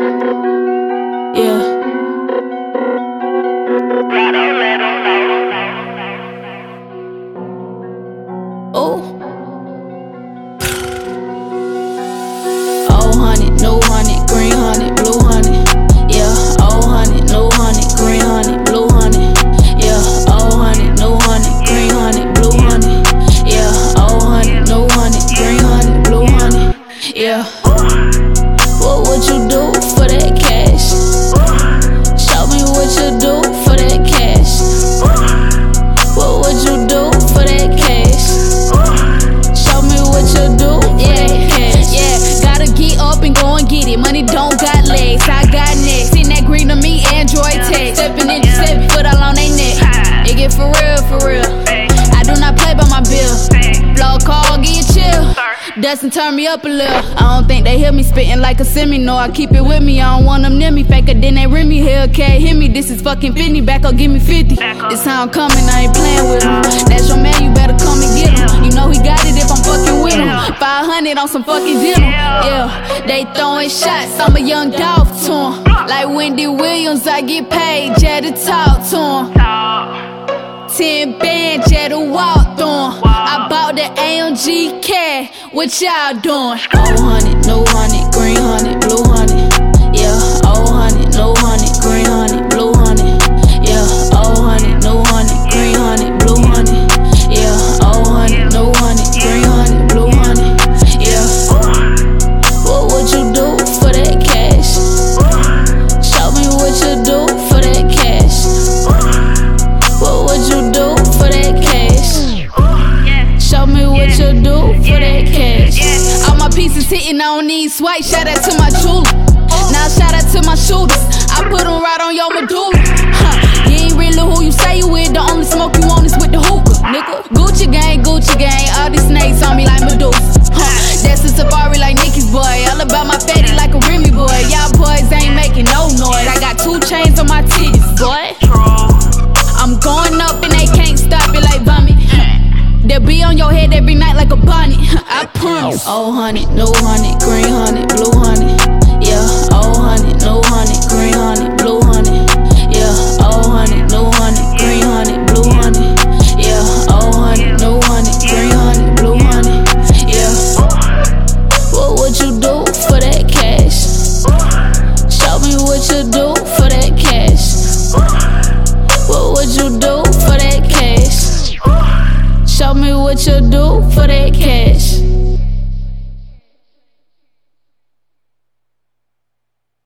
Yeah. Oh. Old honey, new honey, green honey, blue honey. Yeah, old honey, new honey, green honey, blue honey. Yeah, old honey, new honey, green honey, blue honey. Yeah, old honey, new honey, green honey, blue honey. Yeah. What would you do for that cash? Show me what you do for that cash. What would you do for that cash? Show me what you do for that cash. Yeah, gotta get up and go and get it. Money don't got legs, I got neck. Send that green to me, Android text. Stepping in the 7 foot all on they neck. It get for real, for real. I do not play by my bill. Blow a call, get you chill. Dustin turn me up a little. I don't think they hear me spitting like a semi. I keep it with me, I don't want them near me. Faker than they rim me, Hellcat hit me. This is fucking 50, back up, give me 50. This how I'm coming, I ain't playing with him. That's your man, you better come and get him. You know he got it if I'm fucking with him. 500 on some fucking dinner. Yeah, they throwing shots, I'm a young Dolph to him. Like Wendy Williams, I get paid, yeah, to talk to him. 10 bands, yeah, to walk through 'em. I bought the AMG cat, what y'all doing? Old honey, new honey, green honey, blue honey. Yeah, old honey, new honey, green honey, blue honey. Yeah, old honey, new honey, green honey, blue honey. Yeah, old honey, new honey, green honey, blue honey. Yeah. What would you do for that cash? Show me what you do for that cash. What would you do for that cash? Show me what you do for that cash. All my pieces hitting, I don't need swipe. Shout out to my jeweler. Now shout out to my shooters. I put them right on your medulla. You ain't really who you say you with. The only smoke you want is with the hookah, nigga. Gucci gang, all these snakes on me like Medusa. That's a safari like Nicki's boy. All about my fatty like a Remy boy. Y'all boys ain't making no noise. I got 2 chains on my titties, boy. I'm going up and they can't stop it like vomit. They'll be on your head every night like a bonnet. I promise. Old honey, new honey, green honey.